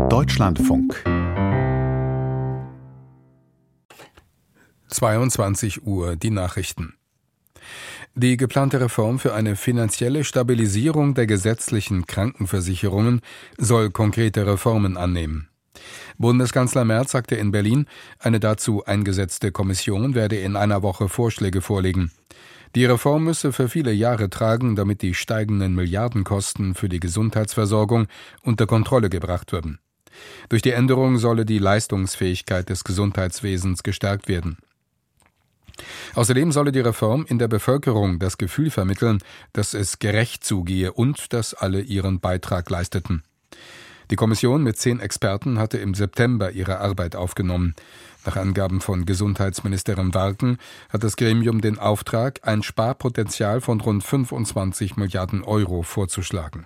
Deutschlandfunk 22 Uhr, die Nachrichten. Die geplante Reform für eine finanzielle Stabilisierung der gesetzlichen Krankenversicherungen soll konkrete Reformen annehmen. Bundeskanzler Merz sagte in Berlin, eine dazu eingesetzte Kommission werde in einer Woche Vorschläge vorlegen. Die Reform müsse für viele Jahre tragen, damit die steigenden Milliardenkosten für die Gesundheitsversorgung unter Kontrolle gebracht werden. Durch die Änderung solle die Leistungsfähigkeit des Gesundheitswesens gestärkt werden. Außerdem solle die Reform in der Bevölkerung das Gefühl vermitteln, dass es gerecht zugehe und dass alle ihren Beitrag leisteten. Die Kommission mit 10 Experten hatte im September ihre Arbeit aufgenommen. Nach Angaben von Gesundheitsministerin Warken hat das Gremium den Auftrag, ein Sparpotenzial von rund 25 Milliarden Euro vorzuschlagen.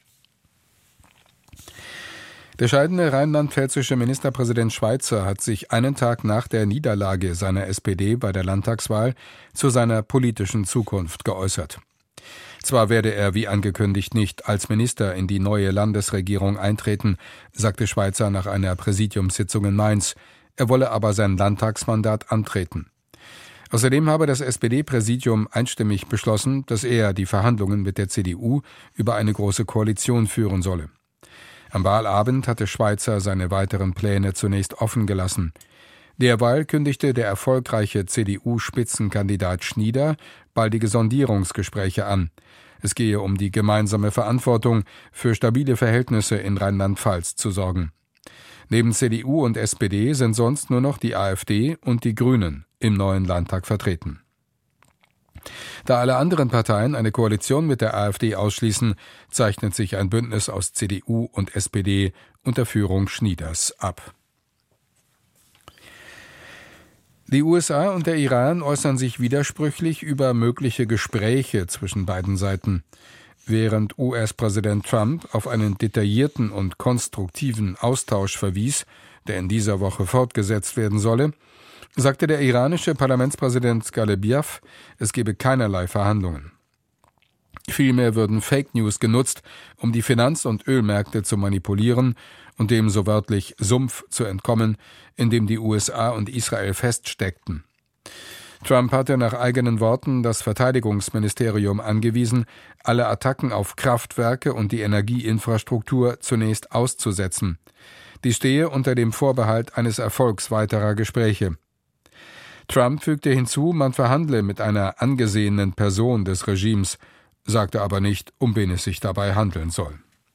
Der scheidende rheinland-pfälzische Ministerpräsident Schweizer hat sich einen Tag nach der Niederlage seiner SPD bei der Landtagswahl zu seiner politischen Zukunft geäußert. Zwar werde er wie angekündigt nicht als Minister in die neue Landesregierung eintreten, sagte Schweizer nach einer Präsidiumssitzung in Mainz. Er wolle aber sein Landtagsmandat antreten. Außerdem habe das SPD-Präsidium einstimmig beschlossen, dass er die Verhandlungen mit der CDU über eine große Koalition führen solle. Am Wahlabend hatte Schweizer seine weiteren Pläne zunächst offen gelassen. Derweil kündigte der erfolgreiche CDU-Spitzenkandidat Schnieder baldige Sondierungsgespräche an. Es gehe um die gemeinsame Verantwortung, für stabile Verhältnisse in Rheinland-Pfalz zu sorgen. Neben CDU und SPD sind sonst nur noch die AfD und die Grünen im neuen Landtag vertreten. Da alle anderen Parteien eine Koalition mit der AfD ausschließen, zeichnet sich ein Bündnis aus CDU und SPD unter Führung Schnieders ab. Die USA und der Iran äußern sich widersprüchlich über mögliche Gespräche zwischen beiden Seiten. Während US-Präsident Trump auf einen detaillierten und konstruktiven Austausch verwies, der in dieser Woche fortgesetzt werden solle, sagte der iranische Parlamentspräsident Ghalebiaf, es gebe keinerlei Verhandlungen. Vielmehr würden Fake News genutzt, um die Finanz- und Ölmärkte zu manipulieren und dem so wörtlich Sumpf zu entkommen, in dem die USA und Israel feststeckten. Trump hatte nach eigenen Worten das Verteidigungsministerium angewiesen, alle Attacken auf Kraftwerke und die Energieinfrastruktur zunächst auszusetzen. Dies stehe unter dem Vorbehalt eines Erfolgs weiterer Gespräche. Trump fügte hinzu, man verhandle mit einer angesehenen Person des Regimes, sagte aber nicht, um wen es sich dabei handeln soll.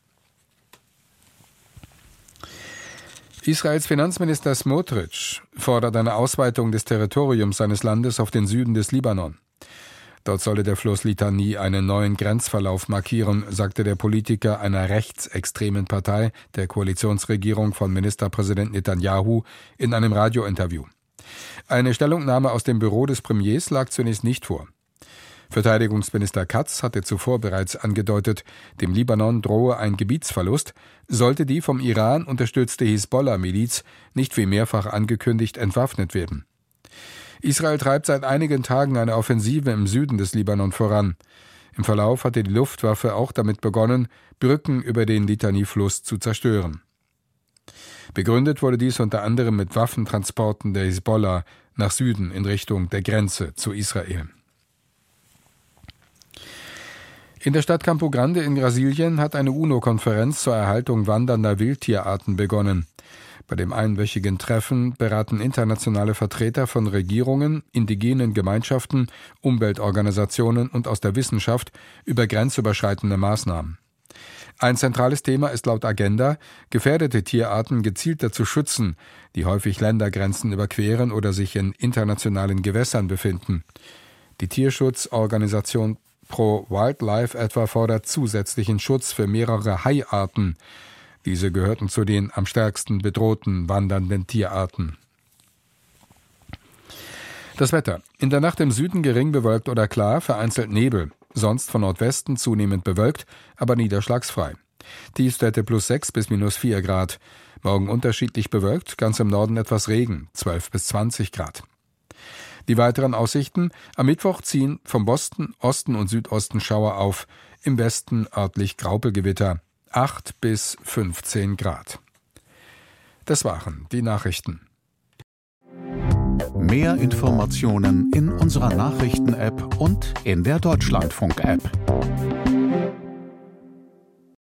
Israels Finanzminister Smotrich fordert eine Ausweitung des Territoriums seines Landes auf den Süden des Libanon. Dort solle der Fluss Litani einen neuen Grenzverlauf markieren, sagte der Politiker einer rechtsextremen Partei der Koalitionsregierung von Ministerpräsident Netanyahu in einem Radiointerview. Eine Stellungnahme aus dem Büro des Premiers lag zunächst nicht vor. Verteidigungsminister Katz hatte zuvor bereits angedeutet, dem Libanon drohe ein Gebietsverlust, sollte die vom Iran unterstützte Hisbollah-Miliz nicht wie mehrfach angekündigt entwaffnet werden. Israel treibt seit einigen Tagen eine Offensive im Süden des Libanon voran. Im Verlauf hatte die Luftwaffe auch damit begonnen, Brücken über den Litani-Fluss zu zerstören. Begründet wurde dies unter anderem mit Waffentransporten der Hisbollah nach Süden in Richtung der Grenze zu Israel. In der Stadt Campo Grande in Brasilien hat eine UNO-Konferenz zur Erhaltung wandernder Wildtierarten begonnen. Bei dem einwöchigen Treffen beraten internationale Vertreter von Regierungen, indigenen Gemeinschaften, Umweltorganisationen und aus der Wissenschaft über grenzüberschreitende Maßnahmen. Ein zentrales Thema ist laut Agenda, gefährdete Tierarten gezielter zu schützen, die häufig Ländergrenzen überqueren oder sich in internationalen Gewässern befinden. Die Tierschutzorganisation Pro Wildlife etwa fordert zusätzlichen Schutz für mehrere Haiarten. Diese gehörten zu den am stärksten bedrohten wandernden Tierarten. Das Wetter. In der Nacht im Süden gering bewölkt oder klar, vereinzelt Nebel. Sonst von Nordwesten zunehmend bewölkt, aber niederschlagsfrei. Tiefstwerte +6 bis -4 Grad. Morgen unterschiedlich bewölkt, ganz im Norden etwas Regen, 12 bis 20 Grad. Die weiteren Aussichten: Am Mittwoch ziehen vom Osten, Osten und Südosten Schauer auf, im Westen örtlich Graupelgewitter, 8 bis 15 Grad. Das waren die Nachrichten. Mehr Informationen in unserer Nachrichten-App und in der Deutschlandfunk-App.